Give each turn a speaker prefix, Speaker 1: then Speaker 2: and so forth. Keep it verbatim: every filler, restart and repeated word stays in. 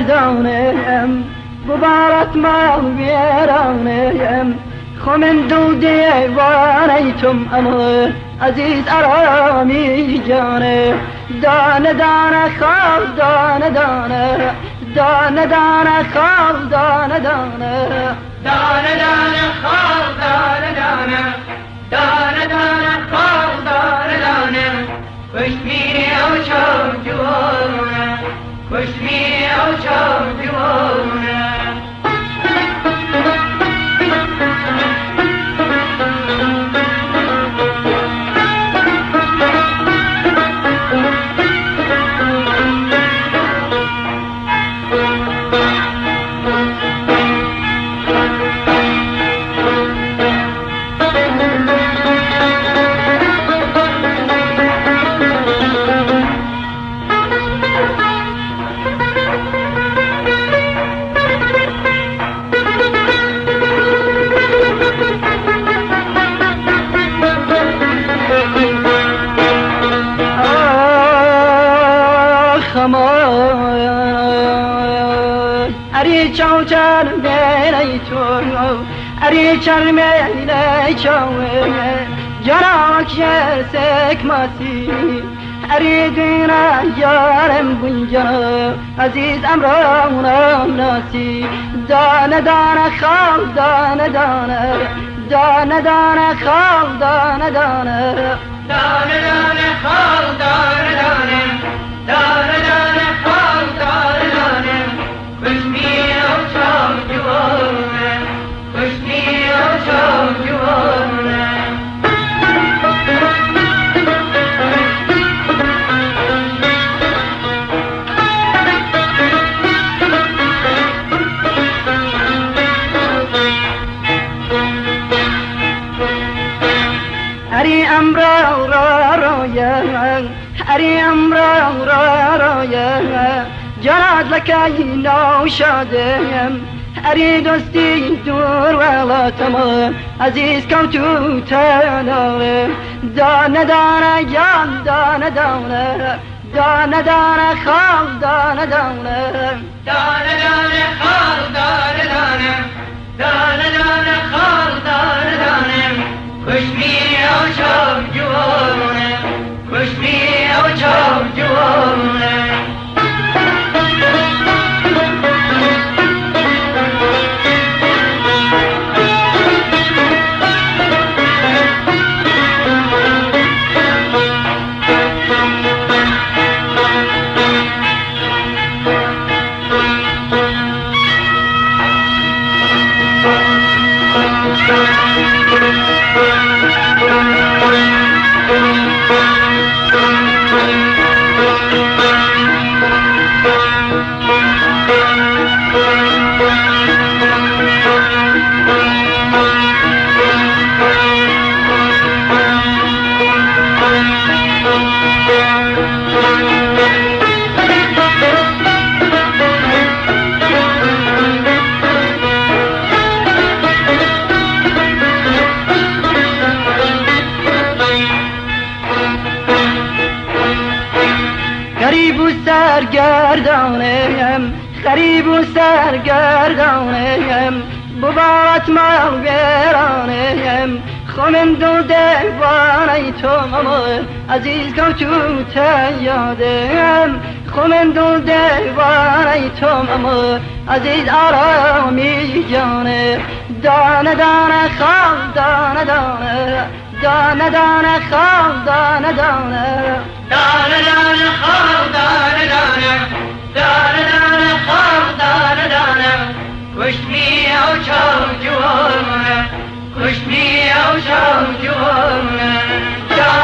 Speaker 1: گردانم ببارت ما ویرانم خمن دو دیوانیتم اما عزیز ارامی جانه دانه دانه خواب دانه دانه دانه دانه خواب دانه دانه
Speaker 2: دانه دانه خواب دانه دانه دانه دانه خواب دانه دانه کشمی او چون جوانه کشمی او چون جوانه
Speaker 1: اری چاو چر میلی تو اری چر میلی چاو جراک یرسک ماسی اری دینا یارم گنجانا عزیز امرانم ناسی دانه دانه خواب دانه دانه دانه دانه خواب دانه دانه
Speaker 2: دانه دانه خواب دانه دانه دانه دانه خواب دانه دانه کشمی او چون جوانه کشمی او چون جوانه
Speaker 1: اری امرا را را یا اری امرا را را یا جرات لکای نو شادم اری دوستی دور ولا تمام عزیز کم تو تناله دانه دانه جان دانه دانه دانه دانه خواب دانه دانه
Speaker 2: دانه دانه خواب دانه دانه دانه دانه خواب دانه دانه کشمی او چون جوانه کشمی او چون جوانه
Speaker 1: غریب و سرگردانم غریب و سرگردانم ببارت ما ویرانم خمن دو دیوانه تو اما عزیز کم تو تیادم خمن دو دیوانه تو اما عزیز آرامی جانه دانه دانه خواب دانه دانه دانه دانه خواب دانه دانه
Speaker 2: دانه دانه خواب دانه دانه دانه دانه خواب دانه دانه کشمی او چون جوانه کشمی او چون جوانه